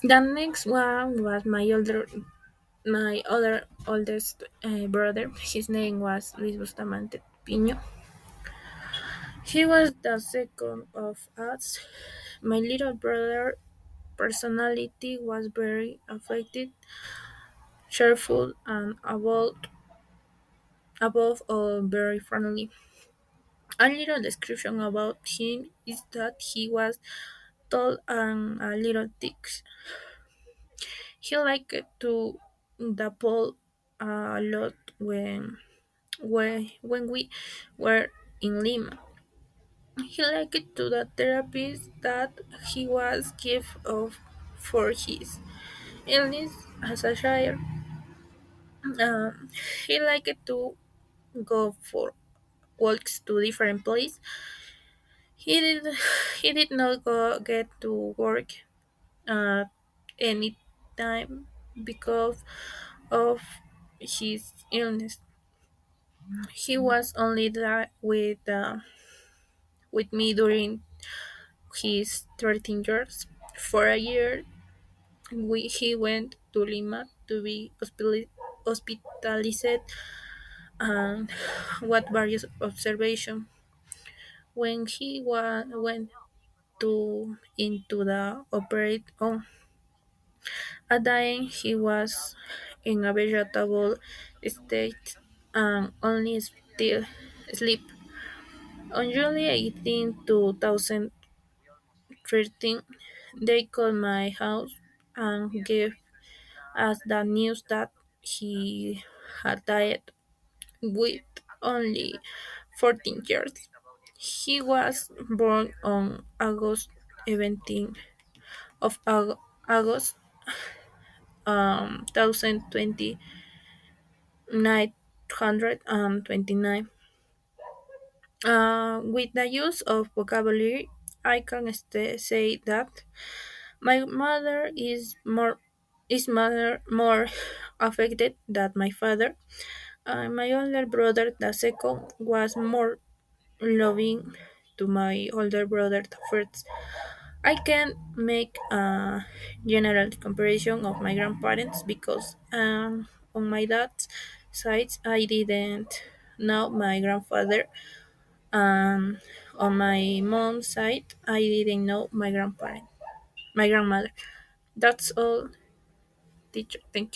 The next one was my other oldest brother. His name was Luis Bustamante Pino. He was the second of us. My little brother personality was very affected, cheerful, and above all very friendly. A little description about him is that he was tall and a little thick. He liked to the pool a lot when we were in Lima. He liked to the therapist that he was give of for his illness as a child. Um, he liked to go for walks to different places. He did he did not go get to work at any time because of his illness. He was only there with me during his 13 years. For a year, he went to Lima to be hospitalized and what various observation. When went to into the operate on a dying, he was in a vegetable state and only still sleep. On July 18, 2013, they called my house and gave us the news that he had died with only 14 years. He was born on August 17 of August 1929. With the use of vocabulary, I can say that my mother is more affected than my father. My older brother, the second, was more loving to my older brother, the first. I can make a general comparison of my grandparents because on my dad's side I didn't know my grandfather. On my mom's side I didn't know my grandmother. That's all, teacher. Thank you.